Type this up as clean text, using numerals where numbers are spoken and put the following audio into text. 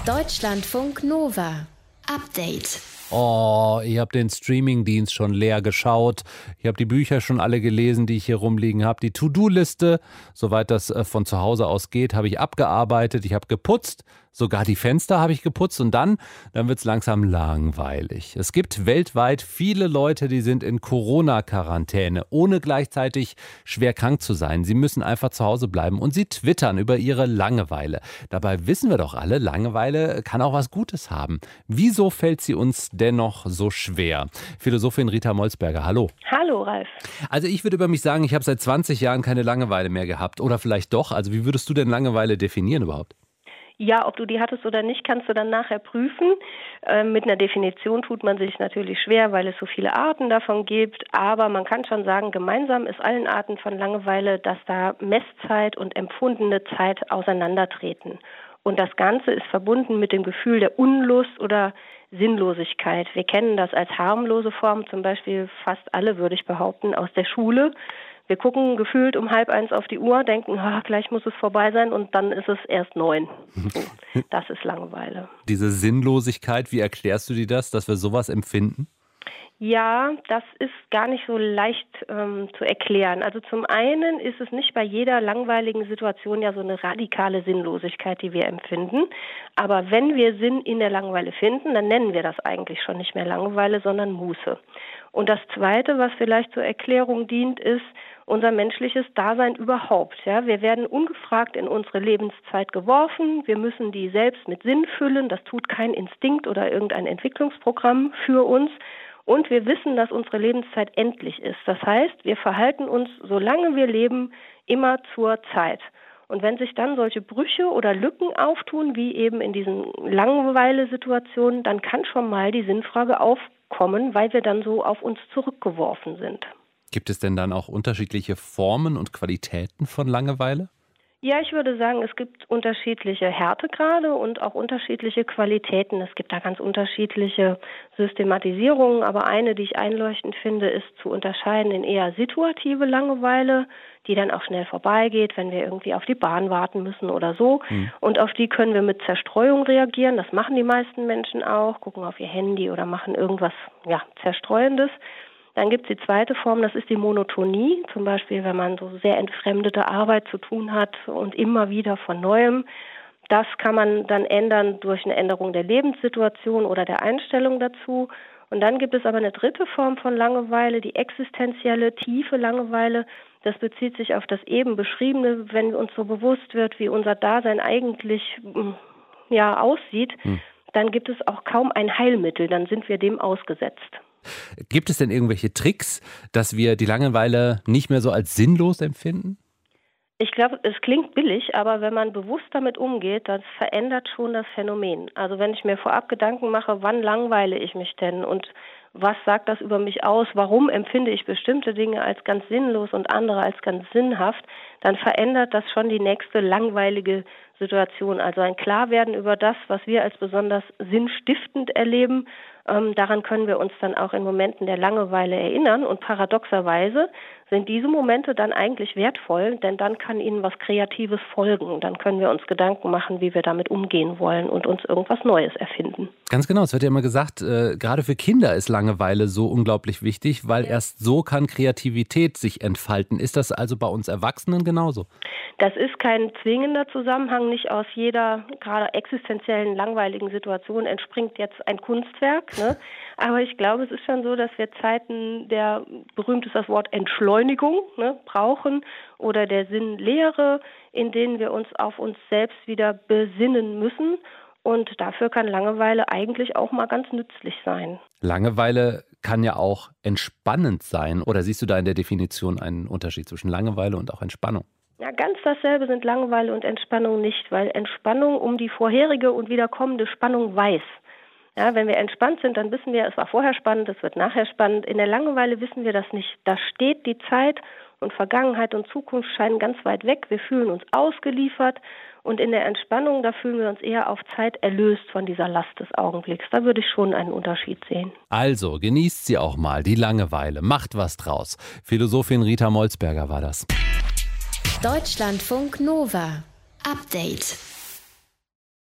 Deutschlandfunk Nova. Update. Oh, ich habe den Streamingdienst schon leer geschaut. Ich habe die Bücher schon alle gelesen, die ich hier rumliegen habe. Die To-Do-Liste, soweit das von zu Hause aus geht, habe ich abgearbeitet. Ich habe geputzt. Sogar die Fenster habe ich geputzt. Und dann wird es langsam langweilig. Es gibt weltweit viele Leute, die sind in Corona-Quarantäne, ohne gleichzeitig schwer krank zu sein. Sie müssen einfach zu Hause bleiben und sie twittern über ihre Langeweile. Dabei wissen wir doch alle, Langeweile kann auch was Gutes haben. Wieso fällt sie uns dennoch so schwer? Philosophin Rita Molzberger, hallo. Hallo, Ralf. Also ich würde über mich sagen, ich habe seit 20 Jahren keine Langeweile mehr gehabt. Oder vielleicht doch. Also wie würdest du denn Langeweile definieren überhaupt? Ja, ob du die hattest oder nicht, kannst du dann nachher prüfen. Mit einer Definition tut man sich natürlich schwer, weil es so viele Arten davon gibt. Aber man kann schon sagen, gemeinsam ist allen Arten von Langeweile, dass da Messzeit und empfundene Zeit auseinandertreten. Und das Ganze ist verbunden mit dem Gefühl der Unlust oder Sinnlosigkeit. Wir kennen das als harmlose Form, zum Beispiel fast alle, würde ich behaupten, aus der Schule. Wir gucken gefühlt um 12:30 auf die Uhr, denken, gleich muss es vorbei sein und dann ist es erst 9. So, das ist Langeweile. Diese Sinnlosigkeit, wie erklärst du dir das, dass wir sowas empfinden? Ja, das ist gar nicht so leicht zu erklären. Also zum einen ist es nicht bei jeder langweiligen Situation ja so eine radikale Sinnlosigkeit, die wir empfinden. Aber wenn wir Sinn in der Langeweile finden, dann nennen wir das eigentlich schon nicht mehr Langeweile, sondern Muße. Und das Zweite, was vielleicht zur Erklärung dient, ist unser menschliches Dasein überhaupt. Ja, wir werden ungefragt in unsere Lebenszeit geworfen. Wir müssen die selbst mit Sinn füllen. Das tut kein Instinkt oder irgendein Entwicklungsprogramm für uns. Und wir wissen, dass unsere Lebenszeit endlich ist. Das heißt, wir verhalten uns, solange wir leben, immer zur Zeit. Und wenn sich dann solche Brüche oder Lücken auftun, wie eben in diesen Langeweile-Situationen, dann kann schon mal die Sinnfrage aufkommen, weil wir dann so auf uns zurückgeworfen sind. Gibt es denn dann auch unterschiedliche Formen und Qualitäten von Langeweile? Ja, ich würde sagen, es gibt unterschiedliche Härtegrade und auch unterschiedliche Qualitäten. Es gibt da ganz unterschiedliche Systematisierungen, aber eine, die ich einleuchtend finde, ist zu unterscheiden in eher situative Langeweile, die dann auch schnell vorbeigeht, wenn wir irgendwie auf die Bahn warten müssen oder so. Und auf die können wir mit Zerstreuung reagieren. Das machen die meisten Menschen auch, gucken auf ihr Handy oder machen irgendwas Zerstreuendes. Dann gibt es die zweite Form, das ist die Monotonie, zum Beispiel wenn man so sehr entfremdete Arbeit zu tun hat und immer wieder von Neuem. Das kann man dann ändern durch eine Änderung der Lebenssituation oder der Einstellung dazu. Und dann gibt es aber eine dritte Form von Langeweile, die existenzielle, tiefe Langeweile. Das bezieht sich auf das eben Beschriebene, wenn uns so bewusst wird, wie unser Dasein eigentlich aussieht, dann gibt es auch kaum ein Heilmittel, dann sind wir dem ausgesetzt. Gibt es denn irgendwelche Tricks, dass wir die Langeweile nicht mehr so als sinnlos empfinden? Ich glaube, es klingt billig, aber wenn man bewusst damit umgeht, das verändert schon das Phänomen. Also wenn ich mir vorab Gedanken mache, wann langweile ich mich denn und was sagt das über mich aus, warum empfinde ich bestimmte Dinge als ganz sinnlos und andere als ganz sinnhaft, dann verändert das schon die nächste langweilige Situation. Also ein Klarwerden über das, was wir als besonders sinnstiftend erleben, daran können wir uns dann auch in Momenten der Langeweile erinnern. Und paradoxerweise sind diese Momente dann eigentlich wertvoll, denn dann kann ihnen was Kreatives folgen. Dann können wir uns Gedanken machen, wie wir damit umgehen wollen und uns irgendwas Neues erfinden. Ganz genau, es wird ja immer gesagt, gerade für Kinder ist Langeweile so unglaublich wichtig, weil erst so kann Kreativität sich entfalten. Ist das also bei uns Erwachsenen genauso? Das ist kein zwingender Zusammenhang. Nicht aus jeder gerade existenziellen, langweiligen Situation entspringt jetzt ein Kunstwerk. Ne? Aber ich glaube, es ist schon so, dass wir Zeiten berühmt ist das Wort Entschleunigung, brauchen oder der Sinnlehre, in denen wir uns auf uns selbst wieder besinnen müssen. Und dafür kann Langeweile eigentlich auch mal ganz nützlich sein. Langeweile kann ja auch entspannend sein. Oder siehst du da in der Definition einen Unterschied zwischen Langeweile und auch Entspannung? Ja, ganz dasselbe sind Langeweile und Entspannung nicht, weil Entspannung um die vorherige und wiederkommende Spannung weiß. Ja, wenn wir entspannt sind, dann wissen wir, es war vorher spannend, es wird nachher spannend. In der Langeweile wissen wir das nicht. Da steht die Zeit und Vergangenheit und Zukunft scheinen ganz weit weg. Wir fühlen uns ausgeliefert und in der Entspannung, da fühlen wir uns eher auf Zeit erlöst von dieser Last des Augenblicks. Da würde ich schon einen Unterschied sehen. Also, genießt sie auch mal, die Langeweile. Macht was draus. Philosophin Rita Molzberger war das. Deutschlandfunk Nova. Update.